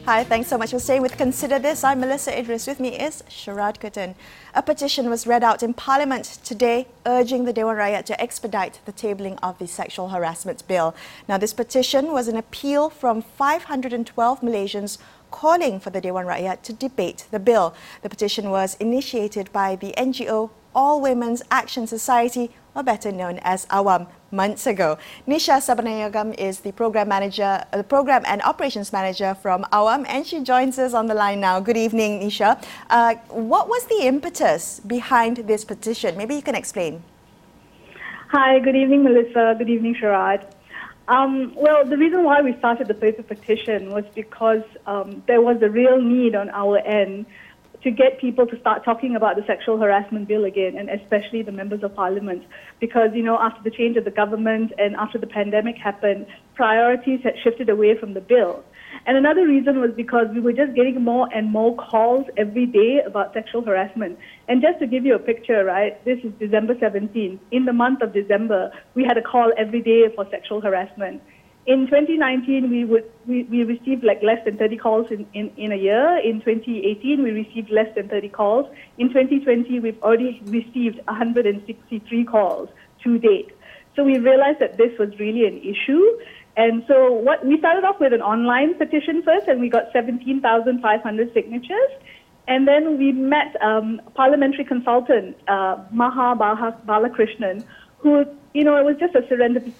Hi, thanks so much for staying with Consider This. I'm Melissa Idris. With me is Sharad Kuttan. A petition was read out in Parliament today urging the Dewan Rakyat to expedite the tabling of the sexual harassment bill. Now, this petition was an appeal from 512 Malaysians calling for the Dewan Rakyat to debate the bill. The petition was initiated by the NGO All Women's Action Society, or better known as AWAM, months ago. Nisha Sabanayagam is the program and operations manager from AWAM, and she joins us on the line now. Good evening, Nisha. What was the impetus behind this petition? Maybe you can explain. Hi, good evening, Melissa. Good evening, Sharad. Well, the reason why we started the paper petition was because there was a real need on our end to get people to start talking about the sexual harassment bill again, and especially the members of parliament. Because, you know, after the change of the government and after the pandemic happened, priorities had shifted away from the bill. And another reason was because we were just getting more and more calls every day about sexual harassment. And just to give you a picture, right, this is December 17th. In the month of December, we had a call every day for sexual harassment. In 2019, we received like less than 30 calls in a year. In 2018, we received less than 30 calls. In 2020, we've already received 163 calls to date. So we realized that this was really an issue. And so we started off with an online petition first, and we got 17,500 signatures. And then we met parliamentary consultant, Maha Balakrishnan, who, you know, it was just a serendipity.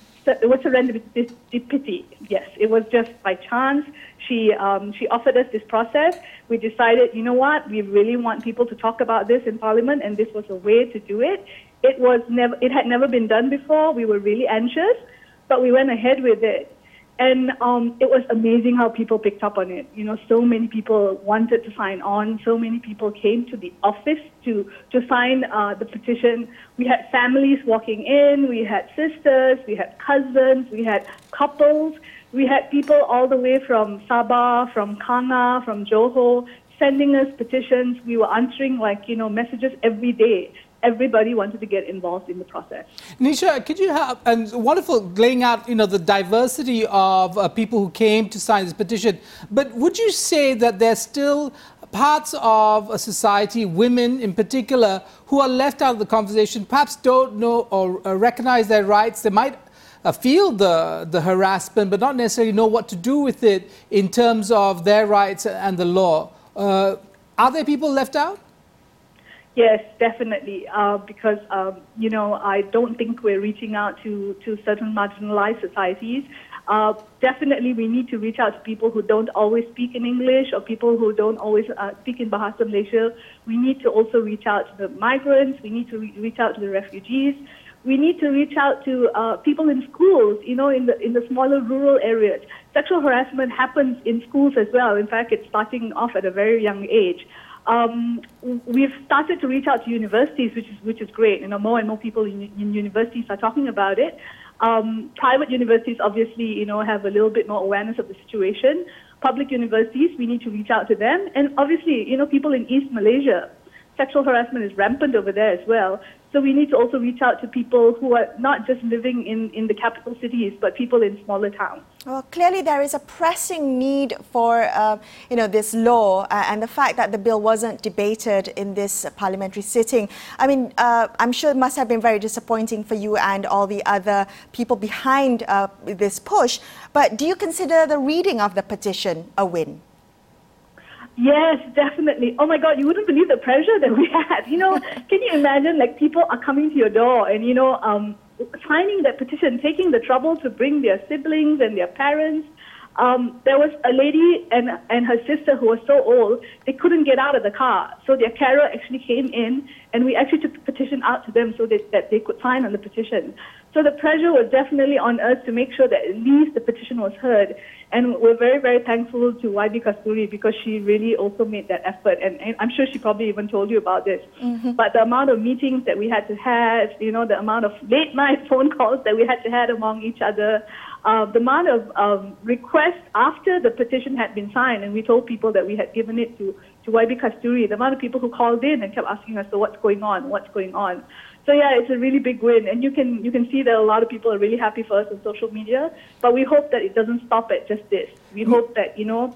Yes, it was just by chance. She offered us this process. We decided, you know what, we really want people to talk about this in Parliament, and this was a way to do it. It had never been done before. We were really anxious, but we went ahead with it. And it was amazing how people picked up on it. You know, so many people wanted to sign on. So many people came to the office to sign the petition. We had families walking in. We had sisters. We had cousins. We had couples. We had people all the way from Sabah, from Kanga, from Johor, sending us petitions. We were answering, like, you know, messages every day. Everybody wanted to get involved in the process. Nisha, could you help? And wonderful laying out, you know, the diversity of people who came to sign this petition. But would you say that there's still parts of a society, women in particular, who are left out of the conversation, perhaps don't know or recognize their rights? They might feel the harassment, but not necessarily know what to do with it in terms of their rights and the law. Are there people left out? Yes, definitely, because, you know, I don't think we're reaching out to certain marginalized societies. Definitely, we need to reach out to people who don't always speak in English, or people who don't always speak in Bahasa Malaysia. We need to also reach out to the migrants. We need to reach out to the refugees. We need to reach out to people in schools, you know, in the smaller rural areas. Sexual harassment happens in schools as well. In fact, it's starting off at a very young age. We've started to reach out to universities, which is great. You know, more and more people in universities are talking about it. Private universities, obviously, you know, have a little bit more awareness of the situation. Public universities, we need to reach out to them. And obviously, you know, people in East Malaysia, sexual harassment is rampant over there as well. So we need to also reach out to people who are not just living in the capital cities, but people in smaller towns. Well, clearly there is a pressing need for, you know, this law, and the fact that the bill wasn't debated in this parliamentary sitting. I mean, I'm sure it must have been very disappointing for you and all the other people behind this push. But do you consider the reading of the petition a win? Yes, definitely. Oh my God, you wouldn't believe the pressure that we had. You know, can you imagine, like, people are coming to your door and, you know, signing that petition, taking the trouble to bring their siblings and their parents. There was a lady and her sister who was so old, they couldn't get out of the car. So their carer actually came in, and we actually took the petition out to them so that they could sign on the petition. So the pressure was definitely on us to make sure that at least the petition was heard. And we're very, very thankful to YB Kasturi, because she really also made that effort. And I'm sure she probably even told you about this. Mm-hmm. But the amount of meetings that we had to have, you know, the amount of late night phone calls that we had to have among each other, the amount of requests after the petition had been signed, and we told people that we had given it to YB Kasturi, the amount of people who called in and kept asking us, so what's going on? What's going on? So yeah, it's a really big win, and you can see that a lot of people are really happy for us on social media. But we hope that it doesn't stop at just this. We hope that, you know,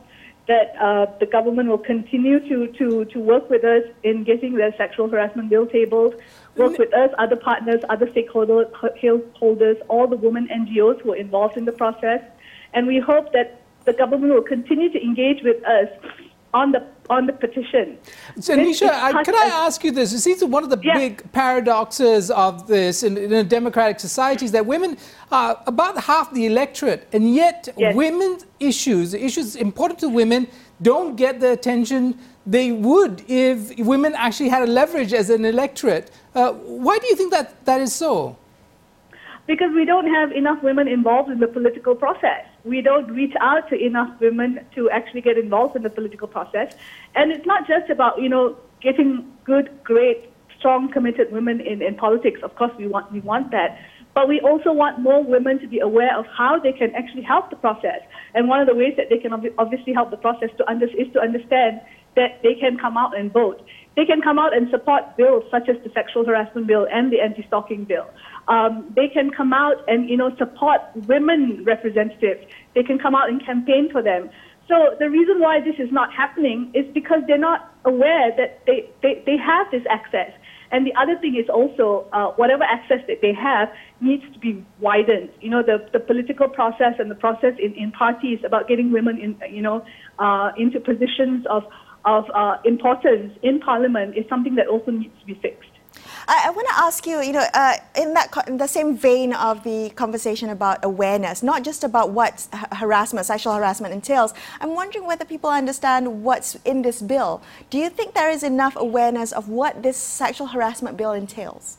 that the government will continue to work with us in getting the sexual harassment bill tabled, work with us, other partners, other stakeholders, all the women NGOs who are involved in the process. And we hope that the government will continue to engage with us on the petition. So, Nisha, can I ask you this? It seems that one of the big paradoxes of this in a democratic society is that women are about half the electorate, and yet women's issues important to women, don't get the attention they would if women actually had a leverage as an electorate. Why do you think that is so? Because we don't have enough women involved in the political process. We don't reach out to enough women to actually get involved in the political process. And it's not just about, getting good, great, strong, committed women in politics. Of course, we want that. But we also want more women to be aware of how they can actually help the process. And one of the ways that they can obviously help the process is to understand that they can come out and vote. They can come out and support bills such as the sexual harassment bill and the anti-stalking bill. They can come out and, support women representatives. They can come out and campaign for them. So the reason why this is not happening is because they're not aware that they have this access. And the other thing is also whatever access that they have needs to be widened. The political process and the process in parties about getting women into positions of importance in Parliament is something that also needs to be fixed. I want to ask you, in the same vein of the conversation about awareness, not just about what sexual harassment entails, I'm wondering whether people understand what's in this bill. Do you think there is enough awareness of what this sexual harassment bill entails?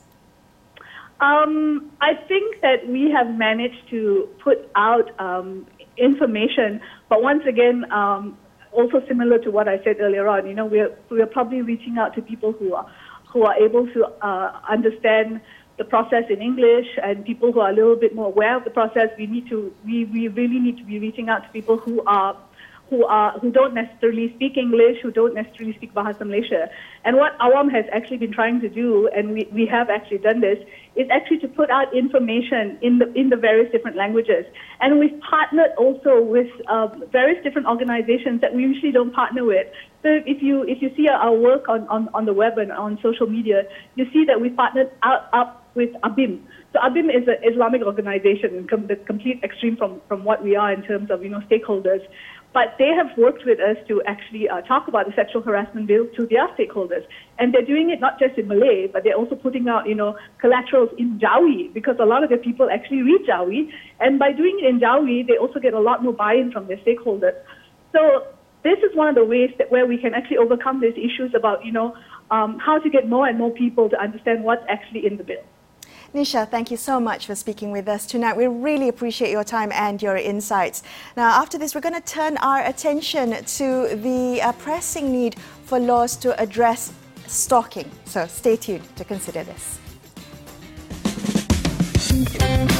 I think that we have managed to put out information, but once again, also similar to what I said earlier on, we are probably reaching out to people who are able to understand the process in English, and people who are a little bit more aware of the process. We really need to be reaching out to people who don't necessarily speak English, who don't necessarily speak Bahasa Malaysia. And what Awam has actually been trying to do, and we have actually done this, is actually to put out information in the various different languages. And we've partnered also with various different organizations that we usually don't partner with. So if you see our work on the web and on social media, you see that we partnered up with ABIM. So ABIM is an Islamic organization, the complete extreme from what we are in terms of stakeholders. But they have worked with us to actually talk about the sexual harassment bill to their stakeholders. And they're doing it not just in Malay, but they're also putting out, collaterals in Jawi, because a lot of the people actually read Jawi. And by doing it in Jawi, they also get a lot more buy-in from their stakeholders. So this is one of the ways where we can actually overcome these issues about, how to get more and more people to understand what's actually in the bill. Nisha, thank you so much for speaking with us tonight. We really appreciate your time and your insights. Now, after this, we're going to turn our attention to the pressing need for laws to address stalking. So stay tuned to consider this.